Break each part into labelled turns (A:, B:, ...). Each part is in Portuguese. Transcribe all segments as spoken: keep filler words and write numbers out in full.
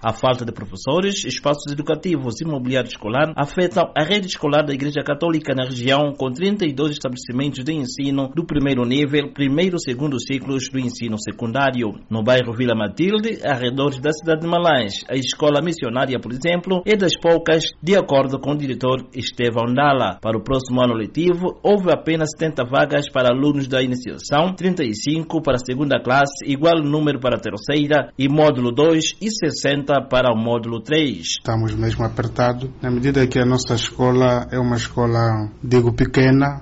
A: A falta de professores, espaços educativos e mobiliário escolar afetam a rede escolar da Igreja Católica na região, com trinta e dois estabelecimentos de ensino do primeiro nível, primeiro e segundo ciclos do ensino secundário. No bairro Vila Matilde, arredores da cidade de Malães, a escola missionária, por exemplo, é das poucas, de acordo com o diretor Estevão Dalla. Para o próximo ano letivo, houve apenas setenta vagas para alunos da iniciação, trinta e cinco para a segunda classe, igual número para a terceira e módulo dois e sessenta para o módulo três.
B: Estamos mesmo apertados, na medida que a nossa escola é uma escola, digo, pequena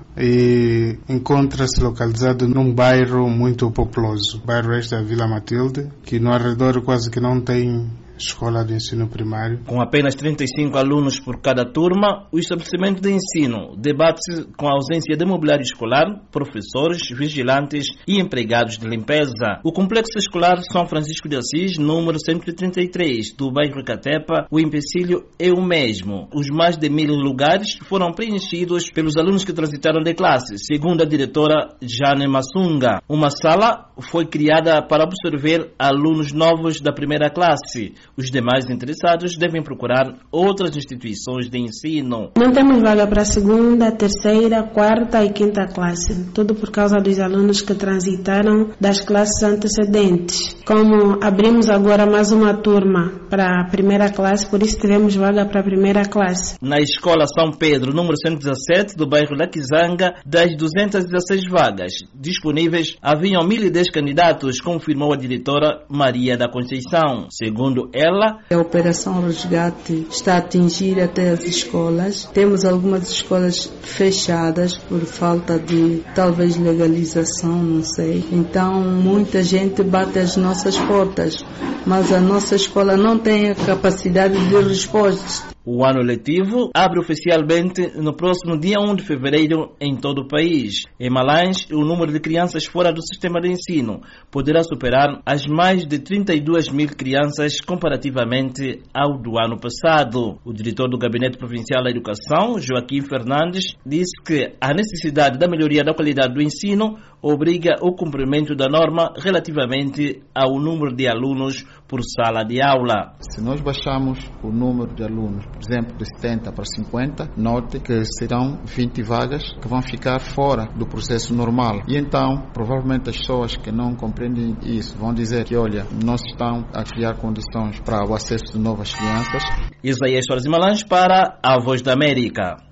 B: e encontra-se localizado num bairro muito populoso. O bairro este é a Vila Matilde, que no arredor quase que não tem escola de ensino primário.
A: Com apenas trinta e cinco alunos por cada turma, o estabelecimento de ensino debate-se com a ausência de mobiliário escolar, professores, vigilantes e empregados de limpeza. O complexo escolar São Francisco de Assis, número cento e trinta e três, do bairro Catepa, o empecilho é o mesmo. Os mais de mil lugares foram preenchidos pelos alunos que transitaram de classe, segundo a diretora Jane Massunga. Uma sala foi criada para absorver alunos novos da primeira classe. Os demais interessados devem procurar outras instituições de ensino.
C: Não temos vaga para a segunda, terceira, quarta e quinta classe. Tudo por causa dos alunos que transitaram das classes antecedentes. Como abrimos agora mais uma turma para a primeira classe, por isso tivemos vaga para a primeira classe.
A: Na escola São Pedro, número cento e dezassete, do bairro da Quizanga, das duzentas e dezesseis vagas disponíveis, haviam mil e dez candidatos, confirmou a diretora Maria da Conceição. Segundo ela,
D: a Operação Resgate está a atingir até as escolas. Temos algumas escolas fechadas por falta de, talvez, legalização, não sei. Então, muita gente bate as nossas portas, mas a nossa escola não tem a capacidade de resposta.
A: O ano letivo abre oficialmente no próximo dia um de fevereiro em todo o país. Em Malães, o número de crianças fora do sistema de ensino poderá superar as mais de trinta e duas mil crianças comparativamente ao do ano passado. O diretor do Gabinete Provincial da Educação, Joaquim Fernandes, disse que a necessidade da melhoria da qualidade do ensino obriga o cumprimento da norma relativamente ao número de alunos por sala de aula.
E: Se nós baixarmos o número de alunos, por exemplo, de setenta para cinquenta, note que serão vinte vagas que vão ficar fora do processo normal. E então, provavelmente as pessoas que não compreendem isso vão dizer que, olha, não se estão a criar condições para o acesso de novas crianças.
A: Isaías Soares de Malães para a Voz da América.